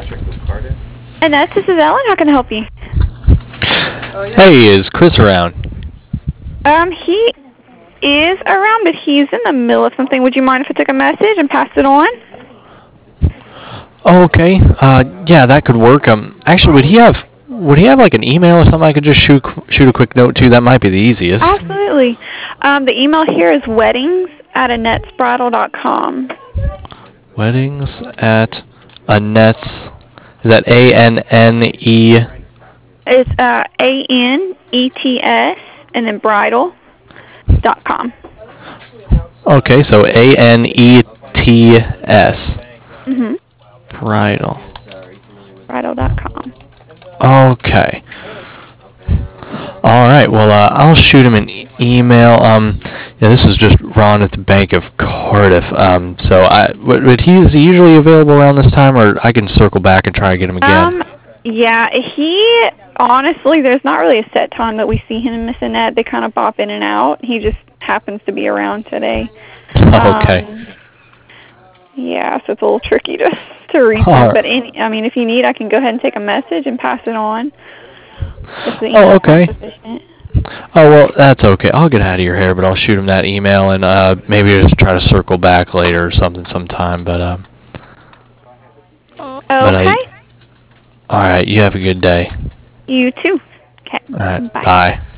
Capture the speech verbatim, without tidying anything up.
Patrick with Cardiff. Annette, this is Ellen. How can I help you? Oh, yeah. Hey, is Chris around? Um, he is around, but he's in the middle of something. Would you mind if I took a message and passed it on? Oh, okay. Uh, yeah, that could work. Um, actually, would he have would he have like an email or something I could just shoot shoot a quick note to? That might be the easiest. Absolutely. Um, the email here is weddings at annette's bridal dot com. Weddings at Annette's. Is that A N N E? It's uh, A N E T S and then bridal dot com. Okay, so A N E T S. Mm-hmm. Bridal. bridal dot com. Okay. All right. Well, uh, I'll shoot him an e- email. Um, yeah, this is just Ron at the Bank of Cardiff. Um, so I, would, would he is he usually available around this time, or I can circle back and try to get him again? Um, yeah, he honestly, there's not really a set time that we see him and Miss Annette. They kind of bop in and out. He just happens to be around today. Okay. Um, yeah, so it's a little tricky to to reach All him. right. But any, I mean, if you need, I can go ahead and take a message and pass it on. If the Oh, email's okay. not sufficient. Oh, well, that's okay. I'll get out of your hair, but I'll shoot him that email and uh, maybe just try to circle back later or something sometime. But um, but Okay. I, all right. You have a good day. You too. Okay. All right. Bye. Bye.